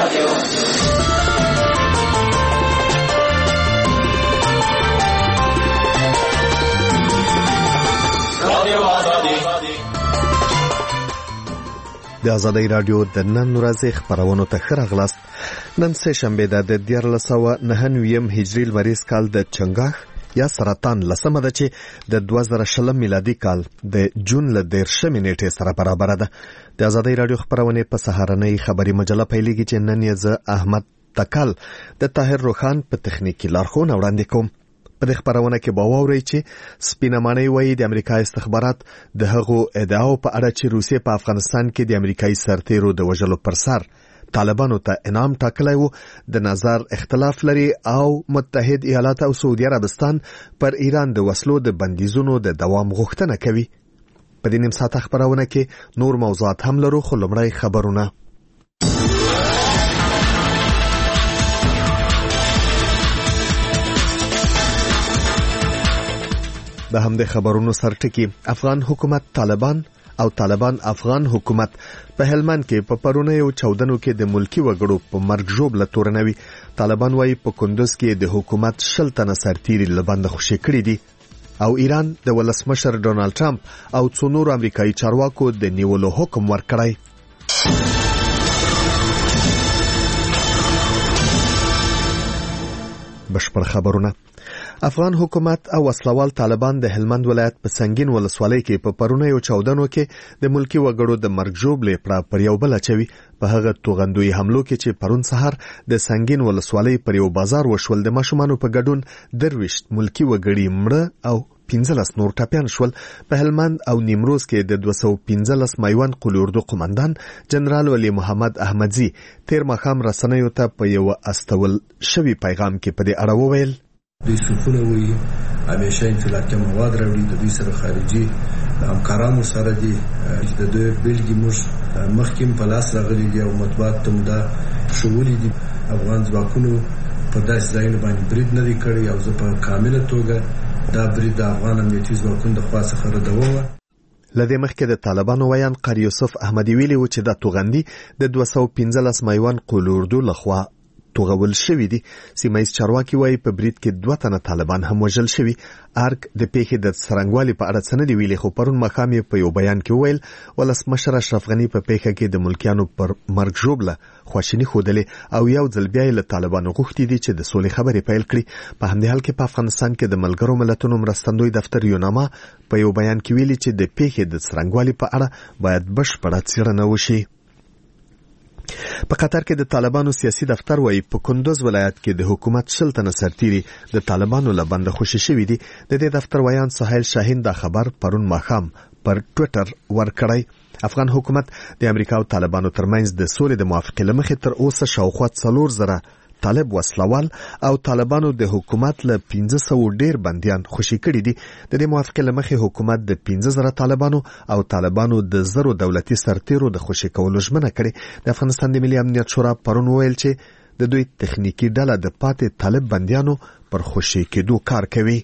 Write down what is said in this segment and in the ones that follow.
د ازادۍ رادیو د نن ورځې خبرونو ته ښه راغلاست. نن سه شنبه ده د 1499 هجري لمریز کال د چنګاښ یا سرطان لسمه ده چې د 2020 میلادي کال د جون له 13 نیټې سره برابر ده. د ازادۍ رادیو خبرونه په سهارنۍ خبري مجله پیلېږي چې نن یې زه احمد تکل د طاهر روخان په تخنیکی لارښوونه وړاندې کوم. په دې خبرونه کې به واورئ چې سپینمانۍ وایي د امریکا استخبارات د هغو ادعاو په اړه چې روسیې په افغانستان کې د امریکایي سرتیرو د وژلو پر سر طالبانو ته انعام ټاکلی و د نظر اختلاف لري او متحد ایالات او سعودي عربستان پر ایران د وسلو د بندیزونو د دوام غوښتنه کوي. په دې نیم ساعته خبرونه کې نور موضوعات هم لرو، خو لومړی خبرونه. د همدې خبرونو سرټکی افغان حکومت طالبان او طالبان افغان حکومت په هلمند کې په پرونیو چاودنو کې د ملکی وګړو په مرګ ژوبله تورنوي. طالبان وايي په کندوز کې د حکومت 60 تنه سرتیري لبند خوشي کړی دي او ایران د ولسمشر ډونالد ټرمپ او څو نور امریکایي چارواکو د نیولو حکم ورکړی. بشپړ خبرونه. افغان حکومت او وسلوال طالبان د هلمند ولایت په سنگین ولسوالۍ کې په پرونیو چاودنو کې د ملکی وګړو د مرګ ژوبلې پر یو بل اچوي. په هغه توغندوی حملو کې چې پرون سحر د سنگین ولسوالۍ پر یو بازار وشول، د ماشومانو په ګډون 23 ملکی وګړي مړه او 15 نور ټپيان شول. په هلمند او نیمروز کې د 215 مایوان قول اردو قومندان جنرال ولی محمد احمدزی تیر مخام رسنیو ته په یو استول شوی پیغام کې په دې اړه وویل: دوی سکونه وي، همیشه انفلاتي مواد راوړي، د دوی سره خارجي همکارانو سره دي، د دوی بلګي موږ مخکې په لاس راغلي دي او مطبوعات ته دا شغولي دي. افغان ځواکونو په داسې ځایونو باندې برید نه دی کړی او زه په کامله توګه دا برید د افغان امنیتي ځواکونو د خوا څخه ردوم. لدې مخکې د طالبانو ویان قاری یوسف احمدی ویلي و چې د توغندي د 215 مایوان قول اردو لخوا توغول شوی دي. سیمایي چارواکي وایي په برید کې 2 تنه طالبان هم وژل شوي. ارګ د پیښې د څرنګوالي په اړه څه نه دی ویلي، خو پرون مخام په یو بیان کې ویل ولسمشر اشرف غنی په پیښه کې د ملکیانو پر مرګ ژوبله خواشیني ښودلې او یو ځل بیا له طالبانو غوښتي دي چې د سولې خبرې پیل کړي. په همدې حال کې په افغانستان کې د ملګرو ملتونو مرستندوی دفتر یوناما په یو بیان کې ویلي چې د پیښې د څرنګوالي په اړه باید بشپړه څېړنه وشي. په قطر کې د طالبانو سیاسي دفتر وايي په کندوز ولایت کې د حکومت 60 تنه سرتیري د طالبانو لبند خوشي شوي دي. د دې دفتر ویان سهیل شاهین دا خبر پرون ماښام پر ټوئیټر ورکړی. افغان حکومت د امریکا او طالبانو ترمنځ د سولې د موافقې لمخې تر اوسه شاوخوا 4,000 طالب وسلوال او طالبانو د حکومت له 1500 ډیر بنديان خوشي کړي دي. د دې موافقې لمخې حکومت د 15,000 طالبانو او طالبانو د 0 دولتي سرتیرو د خوشي کولو ژمنه کړې. د افغانستان د ملي امنیت شورا پرون ویل چې د دوی تخنیکی ډله د پاتې طالب بنديانو پر خوشي کېدو کار کوي.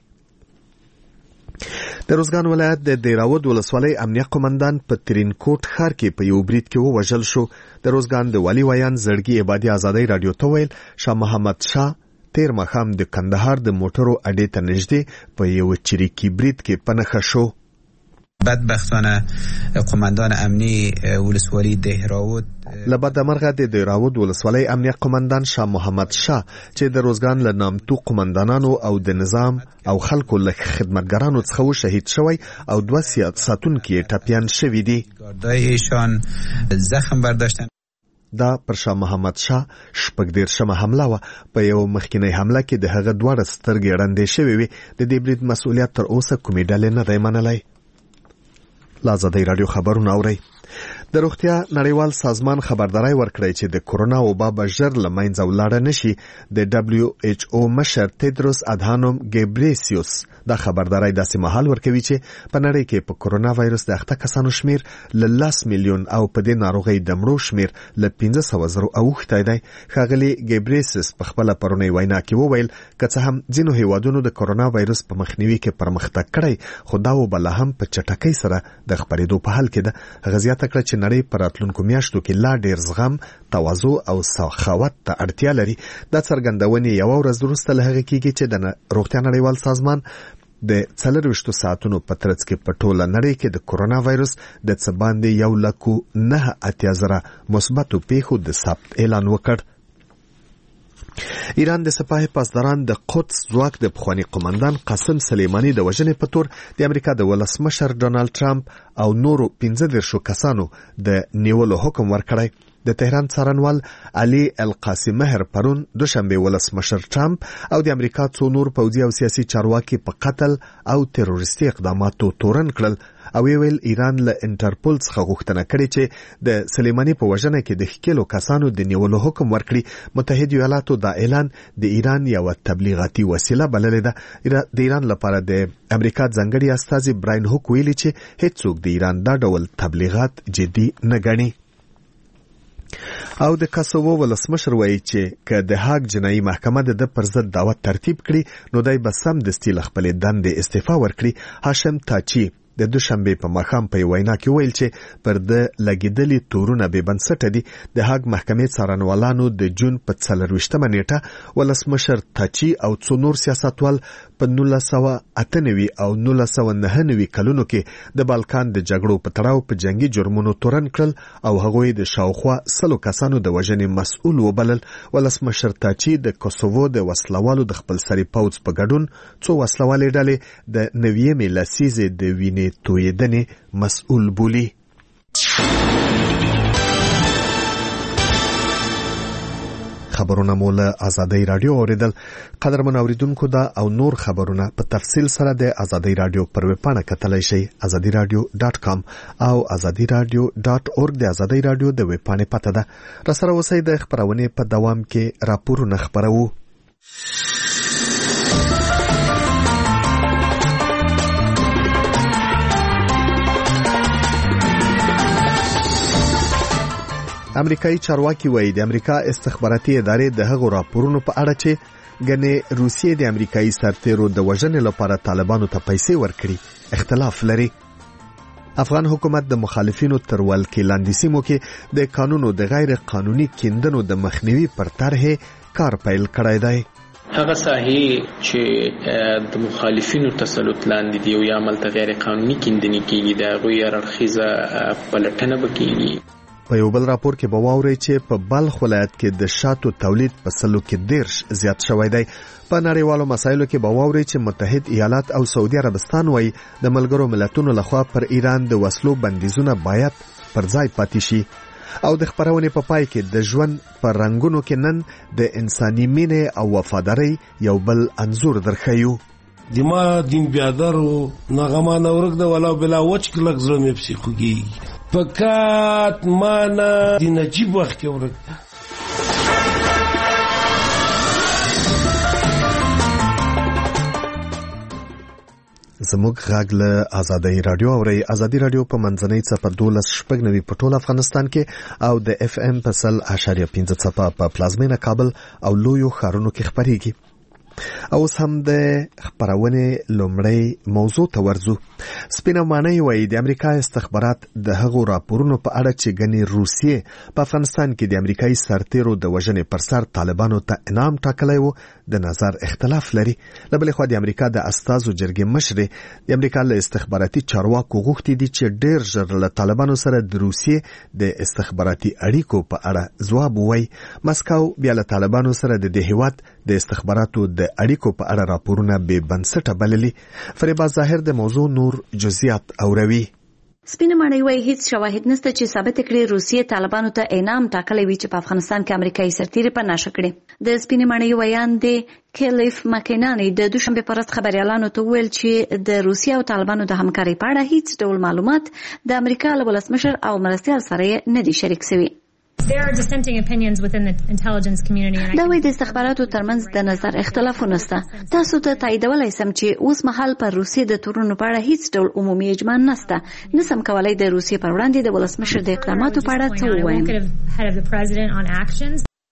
د روزګان ولایت د دیراود ولسوالۍ امنیه قومندان په ترینکوټ ښار کې په یو برید کې ووژل شو. د روزګان د والي ویان زړګي عبادي ازادۍ رادیو ته ویل شاه محمد شاه تیر مخام د کندهار د موټرو اډې ته نږدې په یو چریکي برید کې پنهخه شو. بدبختانه قومندان امنی ولسوالی دهراود لبد مرغه د دهراود ولسوالی امنیه قومندان شاه محمد شاه چې د روزګان له نامتو قومندانانو او د نظام او خلکو له خدمتګارانو څخه شهید شوی او 2 ساتونکي ټپيان شوی دي. ایشان زخم برداشتن. دا پر شاه محمد شاه شپږ دیرشمه حمله و. په یو مخکینی حمله کې د هغه 2 سترګې رندې شوې وي. د دې برید مسؤلیت تر اوسه کومې ډلې نه دی منلی. لازدی رادیو خبرونه اوري. د روغتیا نړیوال سازمان خبرداري ورکړی چې د کورونا وبا به ژر له منځه ولاړه نشي. د WHO مشر تدروس ادهانوم ګبریسیوس دا خبرداري داسې مهال ورکوي چې په نړۍ کې په کورونا وایرس د اخته کسانو شمیر له 10 میلیون او په دې ناروغي د مړو شمیر له 15,000 اوښتی دی. ښاغلي ګبریسیوس په خپل پرونی وینا کې وویل که څه هم ځینو هیوادونو د کورونا وایرس په مخنیوي کې پرمختګ کړی، خو دا وبله هم په چټکۍ سره د خپرېدو په حال کې ده. هغه زیاته کړه چې نړۍ په راتلونکو میاشتو کې لا ډیر زغم، تواضع او سخاوت ته اړتیا لري. دا څرګندونې یوه ورځ وروسته له هغې کېږي چې د روغتیا نړیوال سازمان د 24 ساعتونو په ترڅ کې په ټوله نړۍ کې د کورونا وایرس د څه باندې 1,09,000 مثبتو پیښو د ثبت اعلان وکړ. ایران د سپاه پاسداران د قدس ځواک د پخوانی قومندان قاسم سلیمانی د وژنې په تور د امریکا د ولسمشر ډونالد ټرمپ او نورو 15 کسانو د نیولو حکم ورکړی. د تهران څارنوال علي القاسم مهر پرون دوشنبه ولسمشر ټرمپ او د امریکا څو نور پوځي او سیاسي چارواکي په قتل او تروریستي اقداماتو تورن کړل او ویل ایران له انټرپول څخه غوښتنه کړې چې د سلیمانی په وژنه کې د ښکېلو کسانو د نیولو حکم ورکړي. متحده ایالاتو دا اعلان د ایران یو تبلیغاتي وسیله بللې ده. د ایران لپاره د امریکا ځانګړي استازي براین هوک ویلي چې هیڅوک د ایران دا ډول تبلیغات جدي نه ګڼي. او د کاسوو ولسمشر وایي چې که د هاګ جنایي محکمه د پر ضد دعوت ترتیب کړي نو دای به سم دستي له خپلې دندې استعفا ورکړي. هاشم تاچی د دوشنبه په ماښام په وینا کې ویل چې پر د لګیدلي تورونه به بنسټ دي. د هاګ محکمې څارنوالانو د جون په 24مه نیټه ولسمشر تاچی او څو نور سیاستوال په 1998 او 1999 کلونو کې د بالکان د جګړو په تړاو په جنگي جرمونو تورن کړل او هغوی د شاوخوا 100 کسانو د وژنې مسؤل وبلل. ولسمشر تاچی د کوسوو د وسلوالو د خپلسري پوځ په ګډون څو وسلوالې ډلې د 9مې لسیزې د وینې تویدنې مسؤل بولی. خبرونه مو له آزادۍ رادیو اوریدل. قدرمن اوریدونکو دا او نور خبرونه په تفصیل سره د آزادۍ رادیو پر ویب پاڼه کتلای شئ azadiradio.com او azadiradio.org د آزادۍ رادیو د ویب پاڼې پته ده. را سره اوسئ د خبرونې په دوام کې راپورونه خبرو. امریکایي چارواکي وایي د امریکا استخباراتي ادارې د هغو راپورونو په اړه چې ګنې روسیې د امریکایي سرتیرو د وژنې لپاره طالبانو ته پیسې ورکړي اختلاف لري. افغان حکومت د مخالفینو تر ولکې لاندې سیمو کې د قانونو د غیر قانوني کیندنو د مخنیوي پر طرحې کار پیل کړی دی. هغه ساحې چې د مخالفینو تسلط لاندې دی او یا عمل ته غیر قانوني کیندنې کیږي د هغوی هررخیزه پلټنه به کیږي. په یو بل راپور کې به واورئ چې په بلخ ولایت کې د شاتو تولید په 110 زیات شوی دی. په نړیوالو مسایلو کې به واورئ چې متحد ایالات او سعودي عربستان وایي د ملګرو ملتونو لخوا پر ایران د وسلو بندیزونه باید پر ځای پاتې شي. او د خبرونې په پای کې د ژوند پر رنگونو کې نن د انساني مینې او وفادارۍ یو بل انځور درښیو. دما دین بیادرو نغمان اورک دا ولا بلا وچ کلک زړه مې پسې خوږي فقط معنا د نجیب وخت کې ورک. زموږ غږ له آزادۍ رادیو اوري. آزادۍ رادیو په منځنۍ څپه 12.9 په ټول افغانستان کې او د FM په 100.5 څپه په پلازمینه کابل او لویو ښارونو کې خبريږي. اوس هم د خبرونه لومړی موضوع ته ورځو. سپینه معنی وایي د امریکا استخبارات د هغو راپورونو په اړه چې ګنې روسیې په افغانستان کې د امریکایي سرتیرو د وژنې پر سر طالبانو ته انعام ټاکلی و د نظر اختلاف لري. له بلې خوا د امریکا د استازو جرګې مشرې د امریکا له استخباراتي چارواکو غوښتي دي چې ډېر ژر له طالبانو سره د روسیې د استخباراتي اړیکو په اړه ځواب ووایي. مسکو بیا له طالبانو سره د دې هیواد د استخباراتو د اړیکو په اړه راپورونه بې بنسټه بللي. فریبا ظاهر د موضوع نور جزئیات اوروي. سپینه ماڼۍ وایي هیڅ شواهد نشته چې ثابت کړي روسیې طالبانو ته انعام ټاکلی وي چې په افغانستان کې امریکایي سرتیري په نشه کړي. د سپینه ماڼۍ ویان د کلیف مکینانی د دوشنبه پر ورځ خبريالانو ته ویل چې د روسیې او طالبانو د همکارۍ په اړه هیڅ ډول معلومات د امریکا له ولسمشر او مرستیال سره نه دي شریک شوي. There are dissenting opinions within the intelligence community. دا وایي د استخباراتو ترمنځ د نظر اختلافونه شته. تاسو ته تاییدولای سم چې اوس مهال پر روسیې د تورونو په اړه هیڅ ډول عمومي اجماع نشته. نسم کولای د روسیې پر وړاندې د ولسمشر د اقداماتو په اړه څه ووایم.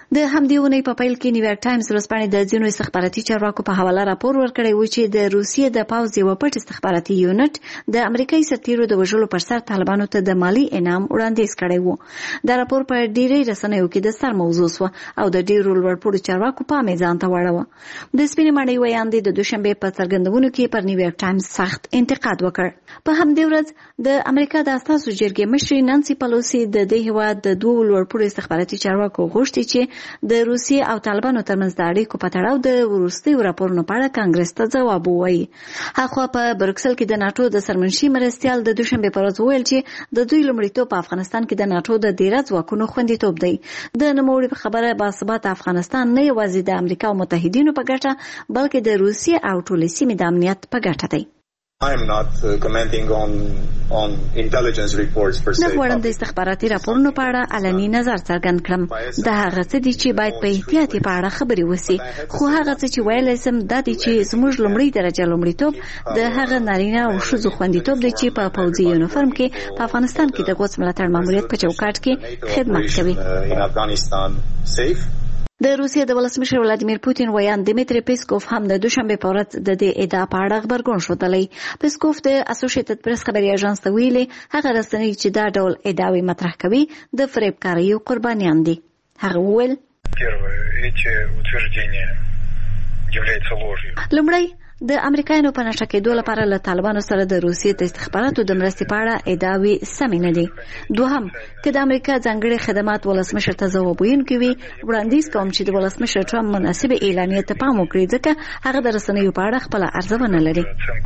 د همدې ونې په پیل کې نیویارک ټایمز ورځپاڼې د ځینو استخباراتي چارواکو په حواله راپور ورکړی و چې د روسیې د پوځ یو پټ استخباراتي یونټ د امریکایي سرتیرو د وژلو پر سر طالبانو ته د مالی انعام وړاندیز کړی و. دا راپور په ډېرې رسنیو کې د سر موضوع شو او د ډېرو لوړپوړو چارواکو پام یې ځان ته واړوه. د سپینې ماڼۍ ویاند د دوشنبې په څرګندونو کې پر نیویارک ټایمز سخت انتقاد وکړ. په همدې ورځ د امریکا د اساسو جرګې مشرې نانسي پلوسی د دې هېواد د دوو لوړپوړو استخباراتي چارواکو غوښتي چې د روسیې او طالبانو ترمنځ د اړیکو په تړاو د وروستیو راپورونو په اړه کانګرس ته ځواب ووایي. هاخوا په بروکسل کې د ناټو د سرمنشي مرستیال د دوشنبې په ورځ وویل چې د دوی لومړیتوب په افغانستان کې د ناټو د 13 ځواکونو خوندیتوب دی. د نوموړي په خبره باثباته افغانستان نه یوازې د امریکا او متحدینو په ګټه بلکې د روسیې او ټولې سیمې د امنیت په ګټه دی. I am not commenting on intelligence reports per se. نه غواړم د استخباراتي راپورونو په اړه علني نظر څرګند کړم. دا هغه څه دي چې باید په احتیاط په اړه خبرې وسی. خو هغه څه چې ویلای سم دا دي چې زموږ لومړی درجه لومړیتوب د هغه نارینه او ښځو خوندیتوب دی چې په پوځي یونیفورم کې په افغانستان کې د قدس ملاتړ ماموریت په چوکاټ کې خدمت کوي. د روسیې د ولسمشر ولادیمیر پوتین ویاند دیمیتری پیسکوف هم د دوشنبې په ورځ د دې ادعا په اړه خبرګون ښودلی. پیسکوف د اسوسییټډ پریس خبري اژانس ته ویلي هغه رسنۍ چې دا ډول ادعاوې مطرح کوي د فریبکاریو قربانیان دي. هغه وویل لومړی د امریکایانو په نشه کېدو لپاره له طالبانو سره د روسیې د استخباراتو د مرستې په اړه ادعاوې سمې نه دي. دوهم که د امریکا ځانګړي خدمات ولسمشر ته ځواب ویونکي وي وړاندیز کوم چې د ولسمشر ټرمپ مناسبې اعلامیې ته پام وکړي ځکه هغه د رسنیو په اړه خپله ارزونه لري.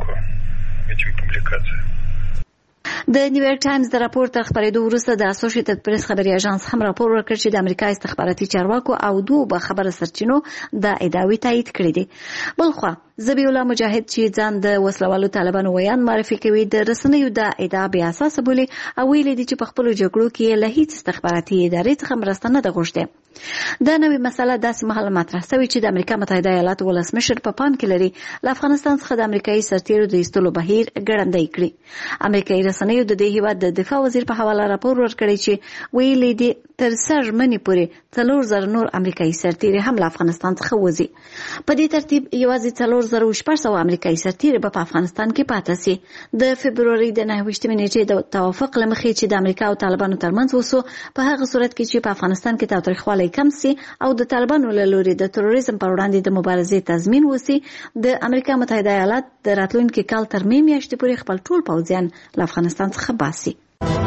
د نیویارک ټایمز د راپور تر خپرېدو وروسته د اسوسییټډ پریس خبري اژانس هم راپور ورکړ چې د امریکا استخباراتي چارواکو او دوه باخبره سرچینو د ادعاوې تایید کړې دي. بلخوا ذبیح الله مجاهد چې ځان د وسلوالو طالبانو ویاند معرفي کوي د رسنیو د ادعا بې اساسه بولي او ویلي دي چې په خپلو جګړو کې له هیڅ استخباراتي ادارې څخه مرسته نه ده غوښتې. دا نوې مسله داسې مهال مطرح شوې چې د امریکا متحده ایالاتو ولسمشر په پام کې لري له افغانستان څخه د امریکایي سرتیرو د ایستلو بهیر ګړندی کړي. امریکایي رسنیو د دې هېواد د دفاع وزیر په حواله راپور ورکړی چې ویلي دي تر سر منی پورې 4000 نور امریکایي سرتیري هم له افغانستان څخه وځي. په دې ترتیب یوازې 4600 امریکایي سرتیري په افغانستان کې پاتې سي. د فبروري د 29 نیټې د توافق لمخې چې د امریکا او طالبانو ترمنځ وسو په هغه صورت کې چې په افغانستان کې تاوتریخوالی کم سي او د طالبانو له لوري د تروریزم پر وړاندې د مبارزې تضمین وسی د امریکا متحده ایالات د راتلونکي کال تر مې میاشتې پورې خپل ټول پوځیان له افغانستان څخه باسي.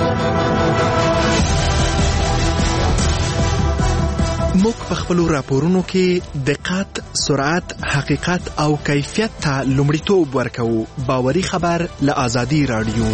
موږ په خپلو راپورونو کې دقت، سرعت، حقیقت او کیفیت ته لومړیتوب ورکوو. باوري خبر له آزادي رادیو.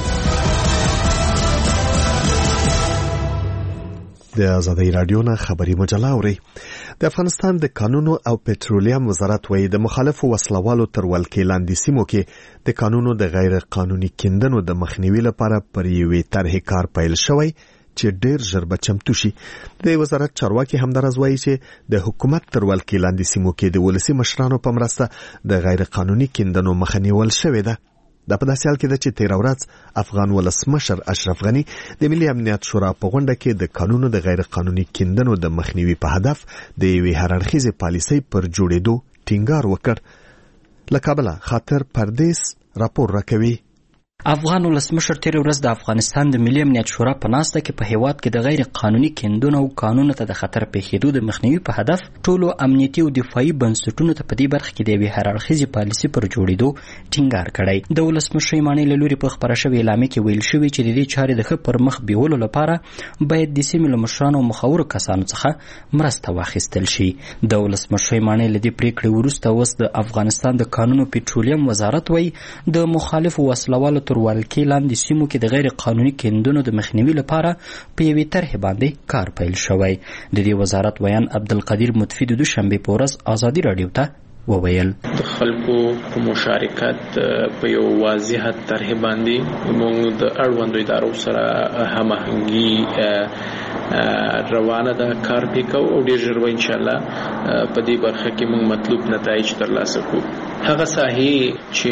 د آزادي رادیو نه خبري مجله اوري. د افغانستان د قانونو او پټرولیم وزارت وایي د مخالفو وسلوالو تر ولکې لاندې سیمو کې د قانونو د غیر قانوني کیندنو د مخنیوي لپاره پر یوې طرحې کار پیل شوی چې ډېر ژر به چمتو شي. د وزارت چارواکي همدارز وایي چې د حکومت تر ولکې لاندې سیمو کې د ولسي مشرانو په مرسته د غیر قانوني کیندنو مخه نیول شوې ده. دا په داسې حال کې ده چې تېره ورځ افغان ولسمشر اشرف غني د ملي امنیت شورا په غونډه کې د قانونو د غیر قانوني کیندنو د مخنیوي په هدف د یوې هررخیزې پالیسۍ پر جوړېدو ټینګار وکړ. له کابله خاطر پردیس راپور راکوي. افغان ولسمشر تیر ورځ د افغانستان د ملي امنیت شورا په ناسته کې په هیواد کې د غیر قانوني کیندنو او قانون ته د خطر پیښېدو د مخنیوي په هدف ټولو امنیتي او دفاعي بنسټونو ته په دې برخه کې د یوې هررخیزې پالیسۍ پر جوړېدو ټینګار کړی. د ولسمشر مانۍ له لوري په خپره شوې اعلامیه کې ویل شوي چې د دې چارې د ښه پر مخ بیولو لپاره باید د سیمې له مشرانو او مخورو کسانو څخه مرسته واخیستل شي. د ولسمشر مانۍ له دې پریکړې وروسته اوس د افغانستان د قانون او پټرولیم وزارت وایي د مخالفو وسلوالو تر ولکې لاندې سیمو کې د غیر قانوني کیندنو د مخنیوي لپاره په یوې طرحې باندې کار پیل شوی. د دې وزارت ویان عبدالقدیر مطفی د دوشنبې په ورځ آزادي راډیو ته وویل د خلکو په مشارکت په یو واضح طرح باندې موږ د اړوندو ادارو سره هماهنګي روانه ده، کار وکړو او ډیر ژر ان شاء الله په دې برخه کې موږ مطلوب نتایج ترلاسه کوو. هغه ساحې چې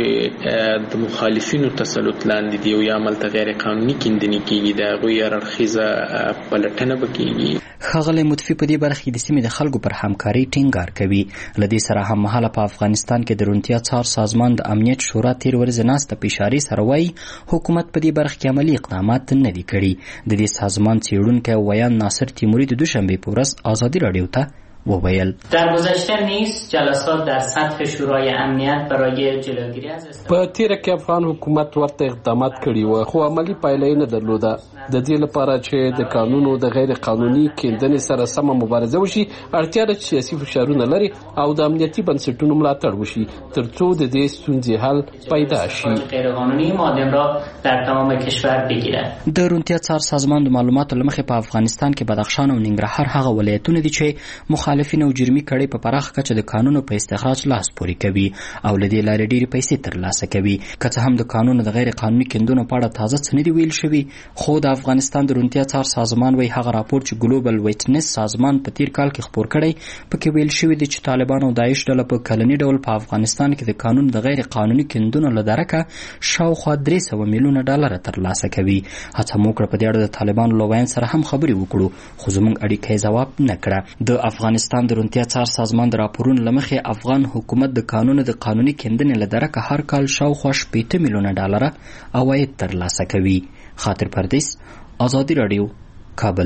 د مخالفینو تسلط لاندې دي او یا عملته غیر قانوني کیندنې کیږي د هغوی اړخیزه پلټنه وکړي. ښاغلی مطفي په دې برخه کې د سیمې د خلکو پر همکاري ټینګار کوي. له دې سره هممهاله په افغانستان کې د روڼتیا څار سازمان د امنیت شورا تیر ورځې ناسته په اشارې سره وایي حکومت په دې برخه کې عملي اقدامات نه دي کړي. د دې سازمان څیړونکی ویان ناصر تیموري د دوشنبه په ورځ ازادي راډیو ته وویل در گذشته نیز جلسات در سطح شورای امنیت برای جلوگیری از په تیره کې افغان حکومت ورته اقدامات کړي و خو عملی پایله نه درلوده. د دې لپاره چې د قانونو د غیر قانوني کیندنې سره سمه مبارزه وشي اړتیا ده چې سیاسي فشارونه لري او د امنیتي بنسټونو ملاتړ وشي ترڅو د دې ستونزې حل پیدا شي. غیر قانوني مادام را در تمام کشور بگیره. د روڼتیا څار سازمان د معلوماتو له مخې په افغانستان کې بدخشان او ننګرهار هغه ولایتونه دي چې مخالفین او جرمي کړي په پراخه کچه د قانونو په استخراج لاس پورې کوي او له دې لارې ډېرې پیسې ترلاسه کوي. که څه هم د قانونو د غیر قانوني کیندنو په اړه تازه څه نه دي ویل شوي، خو د افغانستان د روڼتیا څار سازمان وایي هغه راپور چې ګلوبل ویټنس سازمان په تیر کال کې خپور کړی پکې ویل شوي دي چې طالبان او داعش ډله په کلني ډول په افغانستان کې د قانون د غیر قانوني کیندنو له درکه شاوخوا 300 میلیونه ډالر ترلاسه کوي. هڅه مو کړه په دې اړه د طالبانو له ویان سره هم خبرې وکړو خو زموږ اړیکه ځواب نه کړه. د افغانستان د روڼتیا څار سازمان د راپورونو له مخې افغان حکومت د قانونو د قانوني کیندنې له درکه هر کال شاوخوا 80 میلیونه ډالر عواید ترلاسه کوي. خاطر پردیس، آزادی رادیو، کابل.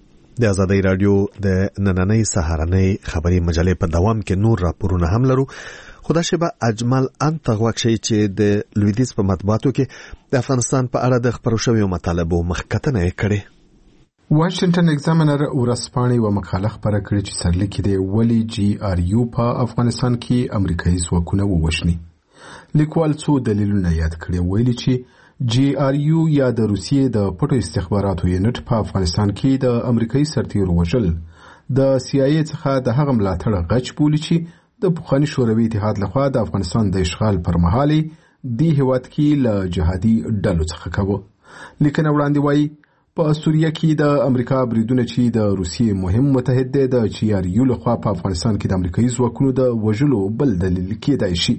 د آزادی رادیو د نننۍ سهارنۍ خبري مجلې په دوام کې نور راپورونه هم لرو. خدا شبه اجمل انت غوښی چې د لویدیز په مطبوعاتو کې د افغانستان په اړه د خبرو شویو مطالبو مخکتنه کړي. واشنگټن ایگزامینر ورځپاڼې و مقاله خبره کړې چې سرلیک دی ولی جی آر یو په افغانستان کې امریکایي ځواکونه ووژني. لیکوال څو دلیلونه یاد کړي. ویلي چې جی آر یو یا د روسیې د پټو استخباراتو یونټ په افغانستان کې د امریکایي سرتیرو وژل د سی آی ای څخه د هغه ملاتړ غچ بولي چې د پخواني شوروي اتحاد لخوا د افغانستان د اشغال پر مهال دی هیواد کې له جهادي ډلو څخه کاوه. لیکنه وړاندې وایي په سوریه کې د امریکا بریدونه چې د روسیې مهم متحد دی د جی آر یو لخوا په افغانستان کې د امریکایي ځواکونو د وژلو بل دلیل کېدای شي.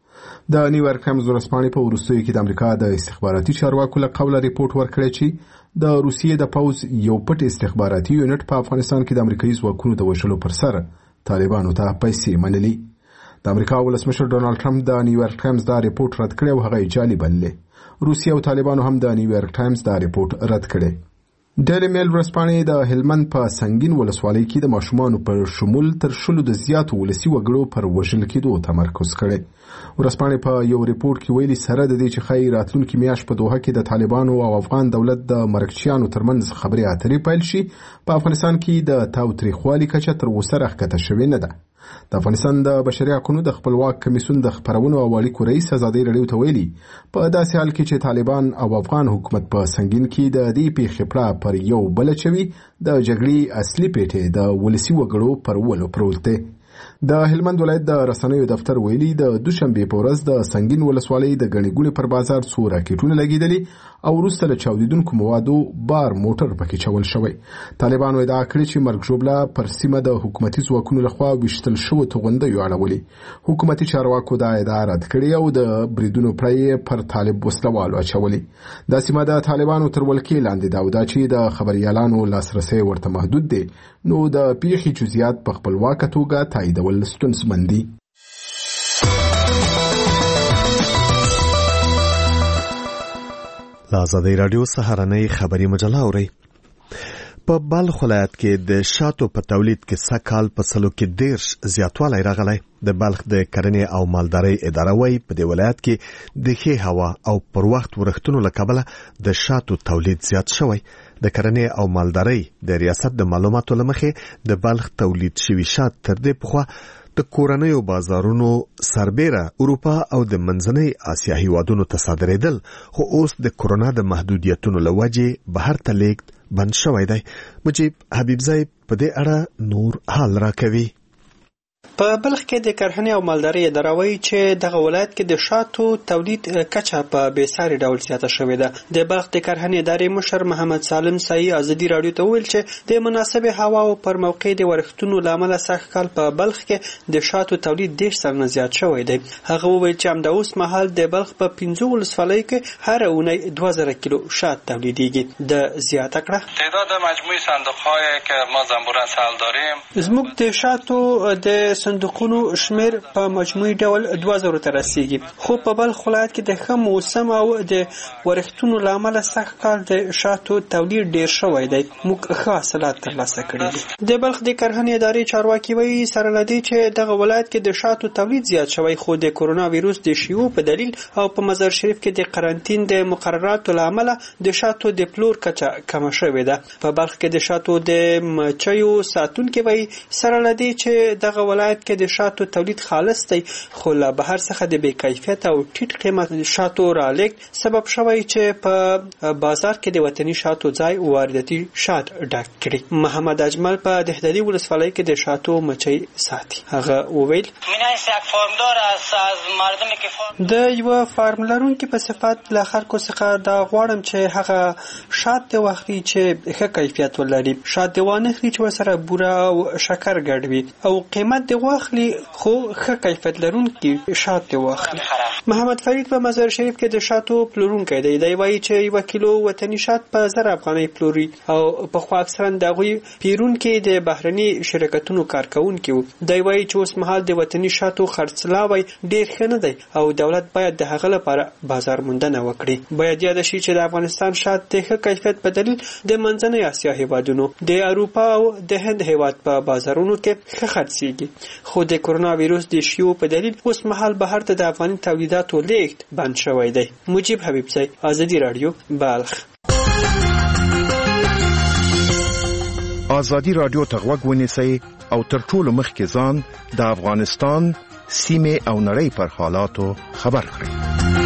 د نیویارک ټایمز ورځپاڼې په وروستیو کې د امریکا د استخباراتي چارواکو له قوله ریپورت ورکړی چې د روسیې د پوځ یو پټ استخباراتي یونټ په افغانستان کې د امریکایي ځواکونو د وژلو پر سر طالبانو ته پیسې منلي. د امریکا ولسمشر ډونالد ټرمپ د نیویارک ټایمز دا ریپورت رد کړی او هغه یې جعلي بللی. روسیه او طالبانو هم د نیویارک ټایمز دا ریپورت رد کړی. ډیلی میل ورځپاڼې د هلمند په سنگین ولسوالۍ کې د ماشومانو پر شمول تر 100 د زیاتو ولسي وګړو پر وژل کېدو تمرکز کړی. ورځپاڼې په یو ریپورت کې ویلي سره د دې چې ښایي راتلونکي میاشت په دوحه کې د طالبانو او افغان دولت د مرکچیانو ترمنځ خبرې اترې پیل شي، په افغانستان کې د تاوتریخوالي کچه تر اوسه راښکته شوې نه ده. د افغانستان د بشري حقوقو د خپلواک کمیسیون د خبرونو او اړیکو رئیس آزادی راډیو ته ویلي په داسې حال کې چې طالبان او افغان حکومت په سنگین کې د دې پیښې پړه پر یو بل چوي د جګړې اصلي پیټه د ولسي وګړو پر ولو پروت دی. د هلمند ولایت د رسنیو دفتر ویلي د دوشنبه په ورځ د سنگین ولسوالۍ د غنی ګونې پر بازار څو راکټونه لګیدلي او وروسته له چاودیدونکو موادو بار موټر پکې چول شوی. طالبانو ادعا کړې چې مرګ ژوبله پر سیمه د حکومتي ځواکونو لخوا ویشتل شوو توغندیو اړولي. حکومتي چارواکو دا ادعا رد کړې او د بریدونو پرې پر طالب وسلوالو اچولي. دا سیمه د طالبانو تر ولکې لاندې ده او دا چې د خبريالانو لاسرسي ورته محدود دی، نو د پیښې جزئیات په خپلواکه توګه تاییدول ستونزمن دي. آزادی رادیو سهارنۍ خبري مجله اوري. په بلخ ولایت کې د شاتو په تولید کې سکهال په سلو کې 10 زیاتوالی راغلی. د بلخ د کرنې او مالدارۍ اداره وايي په دې ولایت کې د ښې هوا او پر وخت ورښتونو له کبله د شاتو تولید زیات شوی. د کرنې او مالدارۍ د ریاست د معلوماتو له مخې د بلخ تولید شوي شات تر دې پخوا د کورنیو بازارونو سربیره اروپا او د منځنۍ اسیا هیوادونو ته صادرېدل، خو اوس د کرونا د محدودیتونو له وجې بهر ته لیږد بند شوی دی. مجیب حبیبزی په دې اړه نور حال راکوي. په بلخ کې د کرهنې او مالدارۍ اداره وایي چې دغه ولایت کې د شاتو تولید کچه په بېساري ډول زیاته شوې ده. د بلخ د کرهنې ادارې مشر محمد سالم سایي ازادي راډیو ته وویل چې د مناسبې هوا او پر موقع د ورښتونو له امله سږ کال په بلخ کې د شاتو تولید 10 سلنه زیات شوی دی. هغه وویل چې همدا اوس مهال د بلخ په 15 ولسوالیو کې هر اونۍ 2000 کیلو شات تولیدیږي. د زیاته کړه تعداد مجموعی صندوق‌هایی که ما زنبور اصل داریم زموږ د شاتو د صندوقونو شمیر په مجموعي ډول 2000 ته رسیږي، خو په بلخ ولایت کې د ښه موسم او د ورښتونو له امله سږ کال د شاتو تولید ډیر شوی دی. موږ ښه حاصلات ترلاسه کړي دي. د بلخ د کرهنې ادارې چارواکي وایي سره له دې چې دغه ولایت کې د شاتو تولید زیات شوی، خو د کرونا ویروس د شیوع په دلیل او په مزار شریف کې د قرنطین د مقرراتو له امله د شاتو د پلور کچه کمه شوې ده. په بلخ کې د شاتو د مچیو ساتونکي وایي سره له دې چې دغه ولایت کې د شاتو تولید خالص دی، خو له بهر څخه د بې کیفیت او ټیټ قیمت شاتو رالېږد سبب شوی چې په بازار کې د وطني شاتو ځای وارداتي شات ډک کړي. محمد اجمل په دهدلي ولسوالۍ کې د شاتو مچۍ ساتي. هغه وویل د یو فارم لرونکي په صفت له خلکو څخه دا غواړم چې هغه شات د واخلي چې ښه کیفیت ولري، شات د وانه خري چې ورسره بوره او شکر ګډ وي او قیمت د واخلي خو ښه کیفیت لرونکي شات دی واخلي. محمد فرید په مزار شریف کې د شاتو پلورونکی دی. دی وایي چې 1 کیلو وطني شات په 1000 افغانۍ پلوري او په خو اکثرا د هغوی پیرونکي د بهرني شرکتونو کارکونکي وو. دی وایي چې اوس مهال د وطني شاتو خرڅلاوی ډیر ښه نه دی او دولت باید د هغه لپاره بازار موندنه وکړي. باید یاد شي چې د افغانستان شات د ښه کیفیت په دلیل د منځنۍ اسیا هیوادونو، د اروپا او د هند هیواد په بازارونو کې ښه خرڅېږي، خو د کرونا ویروس د شیوع په دلیل اوس مهال بهر ته د افغاني تولیداتو لیږد بند شوی دی. مجیب حبیبزی، ازادي راډیو، بلخ. ازادي راډیو ته غوږ ونیسئ او تر ټولو مخکې ځان د افغانستان سیمې او نړۍ پر حالاتو خبر کړئ.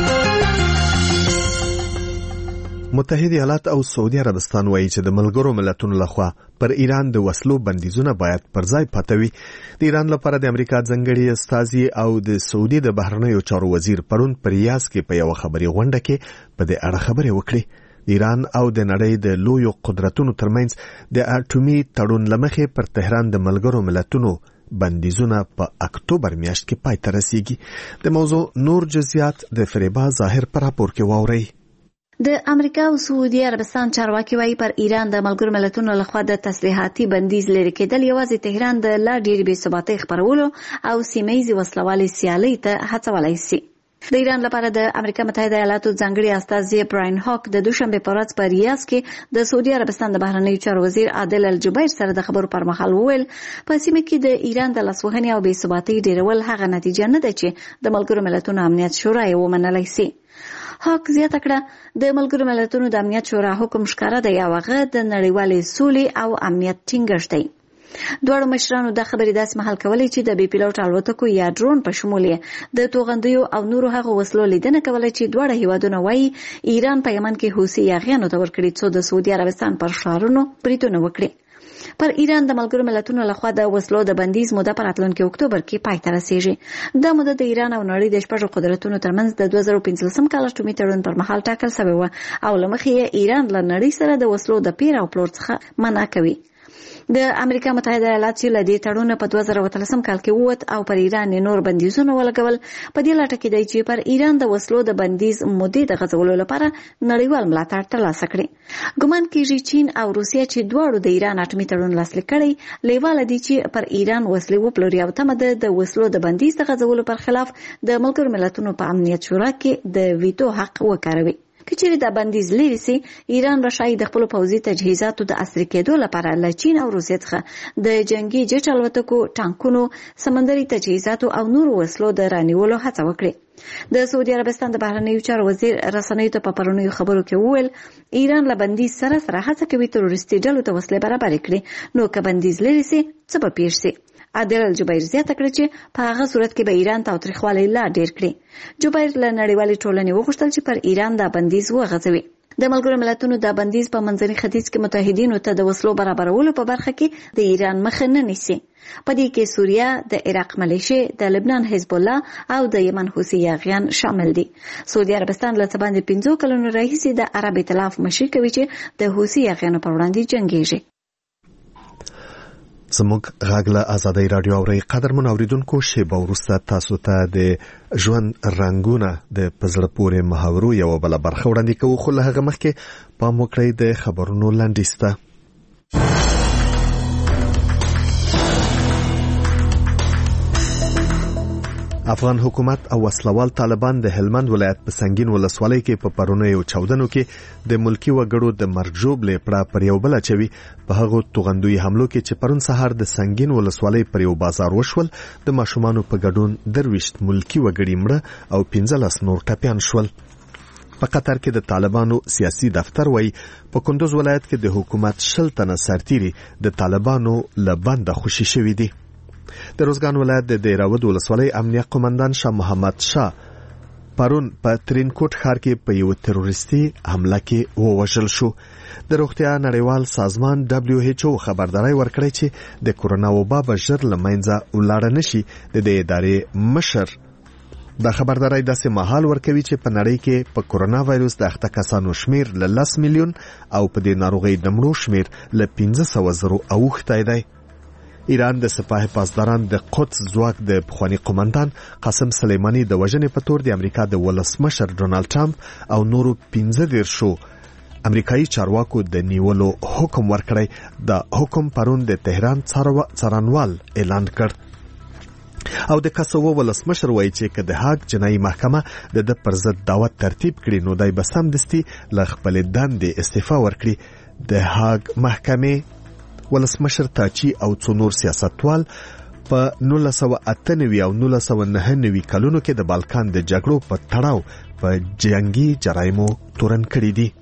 متحده ایالات او سعودي عربستان وایي چې د ملګرو ملتونو لخوا پر ایران د وسلو بندیزونه باید پر ځای پاتې وي. د ایران لپاره د امریکا ځانګړي استازي او د سعودي د بهرنیو چارو وزیر پرون په ریاض کې په یو خبري غونډه کې په دې اړه خبرې وکړې. ایران او د نړۍ د لویو قدرتونو ترمنځ د اټومي تړون لمخې پر تهران د ملګرو ملتونو بندیزونه په اکتوبر میاشت کې پای ته رسیږي. د موضوع نور جزئیات د فریبا ظاهر پر راپور کې واورئ. د امریکا او سعودي عربستان چارواکي وايي پر ایران د ملګرو ملتونو لخوا د تسلیحاتي بندیز لري کېدل یوازې تهران د لا ډېر بې ثباتۍ خپرولو او سیمه‌ییزې وسلوالۍ سیالۍ ته هڅولی سي. د ایران لپاره د امریکا متحده ایالاتو ځانګړي استازي براین هاک د دوشنبه په ورځ په ریاض کې د سعودي عربستان د بهرنیو چارو وزیر عادل الجبیر سره د خبرو پر مهال وویل په سیمه کې د ایران د لاسوهنې او بې ثباتۍ ډېرول هغه نتیجه نه ده چې د ملګرو ملتونو امنیت شورا یې ومنلی سي. هاک زیاته کړه د ملګرو ملتونو د امنیت شورا حکم ښکاره دی او هغه د نړیوالې سولې او امنیت ټینګښت دی. دواړو مشرانو دا خبرې داسې مهال کولې چې د بې پیلوټ الوتکو یا ډرون په شمول د توغندیو او نورو هغو وسلو لیدنه کوله چې دواړه هیوادونه وایي ایران په یمن کې حوثي یاغیانو ته ورکړي څو د سعودي عربستان پر ښارونو بریدونه وکړي. پر ایران د ملګرو ملتونو لخوا د وسلو د بندیز موده په راتلونکي اکتوبر کې پای ته رسیږي. دا موده د ایران او نړۍ د شپږو قدرتونو ترمنځ د 2015 کال اټومي تړون پر مهال ټاکل شوی و او له مخې ایران له نړۍ سره د وسلو د پیر او پلور څخه منع کوي. د امریکا متحده ایالات چې له دې تړون په 2013 کال کې ووت او پر ایران نور بندیزونه ولګول په دې لټه کې دی چې پر ایران د وسلو د بندیز مودې د غځولو لپاره نړیوال ملاتړ ترلاسه کړي. ګمان کېږي چین او روسیه چې دواړو د ایران اټومي تړون لاسلیک کړی لیواله دي چې پر ایران وسلې وپلوري او تمه ده د وسلو د بندیز د غځولو پر خلاف د ملګرو ملتونو په امنیت شورا کې د ویټو حق وکاروي. که چیرې دا بندیز لري سي ایران به شاید د خپل پوځي تجهیزاتو د عصري کېدو لپاره له چین او روسیې څخه د جنگي جټ الوتکو، ټانکونو، سمندري تجهیزاتو او نورو وسلو د رانیولو هڅه وکړي. د سعودي عربستان د بهرنیو چارو وزیر رسنیو ته په پرونیو خبرو کې وویل ایران له بندیز سره هڅه کوي تروریستي ډلو ته وسلې برابرې کړي، نو که بندیز لري سي څه به پیښ سي. عادل الجبیر زیاته کړه چې په هغه صورت کې به ایران تاوتریخوالی لا ډیر کړي. جبیر له نړیوالې ټولنې وغوښتل چې پر ایران دا بندیز وغځوي. د ملګرو ملتونو د بندیز په منځني ختیځ کې متحدینو ته د وسلو برابرولو په برخه کې د ایران مخه نه نیسي. په دې کې سوریه، د عراق ملیشې، د لبنان حزب الله او د یمن حوثي یاغیان شامل دي. سعودي عربستان له څه باندې 15 کلونو راهیسې د عرب ائتلاف مشري کوي چې د حوثي یاغیانو پر وړاندې جنګیږي. زموږ غږ له آزادۍ رادیو اوري. قدرمن اوریدونکو، شیبه وروسته تاسو ته د ژوند رنګونه د پزړه پورې محاورو یو بل برخه وړاندې کوو، خو له هغه مخکې پام وکړئ د خبرونو لنډیز ته. افغان حکومت او وسلوال طالبان د هلمند ولایت په سنگین ولسوالۍ کې په پرونیو چاودنو کې د ملکی وګړو د مرجوب لپاره پر یو بل چوي. په هغه توغندوی حملو کې چې پرون سهار د سنگین ولسوالۍ پر یو بازار وشول، د ماشومانو په ګډون 23 ملکی وګړي مړه او 15 نور ټپيان شول. په قطر کې د طالبانو سیاسي دفتر وایي په کندوز ولایت کې د حکومت 10 تنه سرتیري د طالبانو لبند خوشي شوي دي. د روزګان ولایت د دیراود ولسوالۍ امنیه قومندان شاه محمد شاه پرون په ترینکوټ ښار کې په یو تروریستي حمله کې ووژل شو. د روغتیا نړیوال سازمان WHO خبرداري ورکړې چې د کورونا وبا به ژر له منځه ولاړ نشي. د دې ادارې مشر دا خبرداري داسې مهال ورکوي چې په نړۍ کې په کورونا وایروس د اخته کسانو شمیر له 10 میلیون او په دې ناروغي د مړو شمیر له 1500 اوښتی دی. ایران د سپاه پاسداران د قدس ځواک د پخوانی قومندان قاسم سلیمانی د وژنې په تور د امریکا د ولسمشر ډونالد ټرمپ او نورو 15 امریکایي چارواکو د نیولو حکم ورکړی. د حکم پرون د تهران څارنوال اعلان کړ او د کاسوو ولسمشر وایي چې که د هاګ جنایي محکمه د پر ضد دعوت ترتیب کړي نو دای به سمدستي له خپل دندې استعفا ورکړي. د هاګ محکمې ولسمشر تاچی او څو نور سیاستوال په 1998 او 1999 کلونو کې د بالکان د جګړو په تړاو په جنگي جرایمو تورن کړی دي.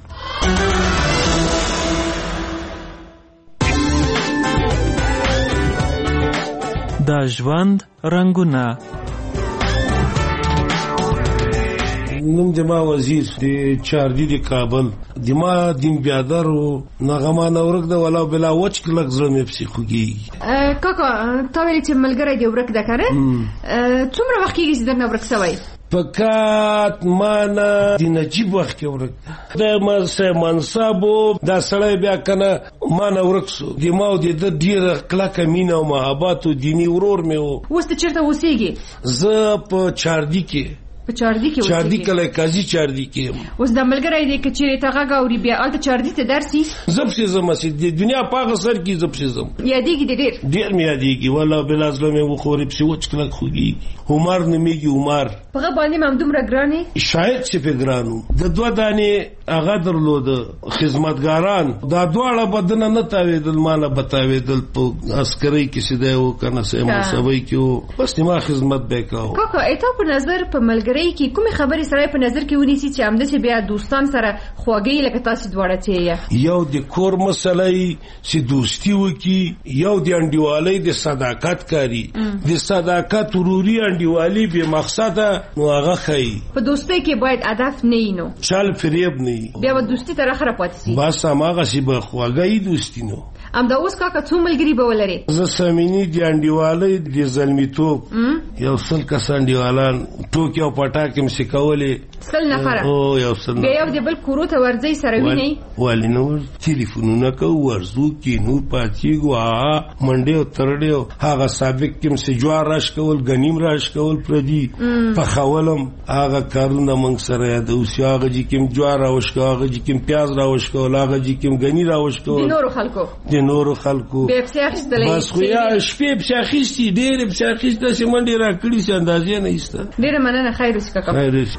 د ژوند رنګونه. نوم جما وزیر د چاردی د کابل دما دین بیادر او نغما نورک د ولا بلا وچ کلک زړه مې پسې خوږي. کاکا تا ویل چې ملګری دی ورک د کاره څومره وخت کېږي چې درنه ورک سوی؟ پکات مانا د نجیب وخت کې ورک د منصبو دا سړی بیا کنه مانا ورک سو د ما او د ډیر کلک مینه او محبت او دینی ورور مې وو. اوس ته چیرته اوسېږي؟ زه په چاردی کې چاردی کله قاضي چاردی کې اوس د ملګری دی چې چیرې ته غاګه اوري بیا الته چاردی ته درسي زبسي زمسي د دنیا پاغه سر کې زبسي زم یادېږي ډېر مې یادېږي ولا بل ازلم مې وخوري په وچ کله خوږي عمر نمیږي عمر په باندې ممدوم راګراني شاید چې په ګرانو د دوه دانې هغه درلود خدمتګاران دا دواړه بدن نه تاویدل مانه بتاویدل په عسکري کې سیده و کنه سم سوي کې بس ما خدمت وکاو. کاکا ایته په نظر په ملګری کې کومه خبرې سره په نظر کې ونیسي چې همداسې بیا دوستان سره خواږی لکه تاسو دواړه چې یو د کور مسلې چې دوستی وکي یو د انډیوالۍ د صداقت کاری د صداقت وروري انډیوالي به مقصد نو هغه خي په دوستۍ کې باید هدف نه وي نو چل فریب نه بیا و دوستی تر اخره پاتې شي بس هغه شی به خواږی دوستی نو ام دا اوس کاکا څو ملګری به ولري؟ زه سمینی د انډیوالۍ د زلمیتوب یو سل کسان دیوالان ټوکیو پټاکم سکولې سل نفره او یو سل بیا یو د بل کورو ته ورځي سره ویني والی نو ټلیفونونه کو ورزو کې نو پاتېګو منډه او ترډه هغه سابق کوم سي جوار راش کول غنیم راش کول پردي په خولم هغه کارونه مونږ سره د اوسیاغه جی کوم جوار راوش کاغه جی کوم پیاز راوش کول هغه جی کوم غنی راوش کول د نورو خلکو به پساخستلې بس خو یا شپې پساخستي ډېر پساخست د سیمنډي را کړی څه اندازې نه ایسته ډېر مننه خیر وشي کاکا خیر.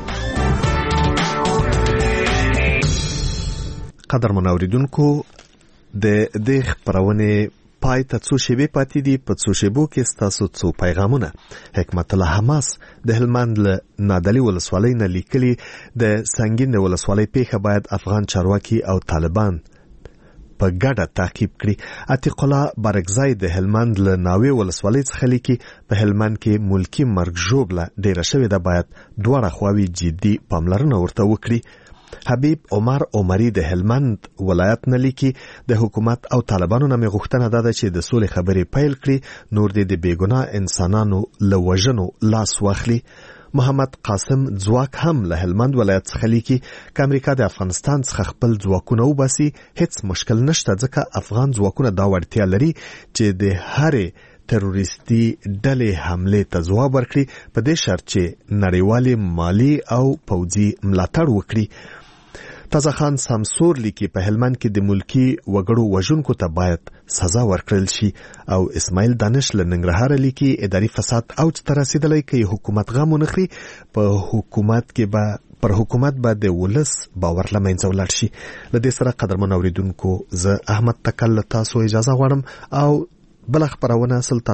قدر منوریدونکو د دې خبرونه پای ته څو شیبې پاتې دي په څو شیبو کې ستاسو څو پیغامونه. حکمت الله حماس د هلمند له نادلی ولسوالۍ نه لیکلي د سنگین ولسوالۍ پیښه باید افغان چارواکي او طالبان په ګډه تعقیب کړي. عتیق الله برګزای د هلمند له ناوې ولسوالۍ څخه لیکي په هلمند کې ملکی مرګ ژوبله ډیره شوې ده باید دواړه خواوې جدي پاملرنه ورته وکړي. حبیب عمر عمری د هلمند ولایت نه لیکي د حکومت او طالبانو نه غوښتنه ده چې د سولې خبرې پیل کړي نور د بیګناه انسانانو له وژنو لاس واخلي. محمد قاسم ځواک هم له هلمند ولایت څخه لیکي چې امریکا د افغانستان څخه خپل ځواکونه وباسي هیڅ مشکل نشته ځکه افغان ځواکونه دا وړتیا لري چې د هرې تروریستي ډلې حمله ته ځواب ورکړي په دې شرط چې نړیوالي مالی او پوځي ملاتړ وکړي. تازه خان سامسور لیکي په هلمند کې د ملکی وګړو وژونکو ته باید سزا ورکړل شي او اسماعیل دانش له ننګرهار لیکي اداري فساد اوج ته رسیدلی کې حکومت غم ونخري په حکومت کې به پر حکومت به د ولس باور له منځه ولاړ شي. له دې سره قدرمن اوریدونکو زه احمد تکل تاسو اجازه غواړم او بل خبرونه سلطان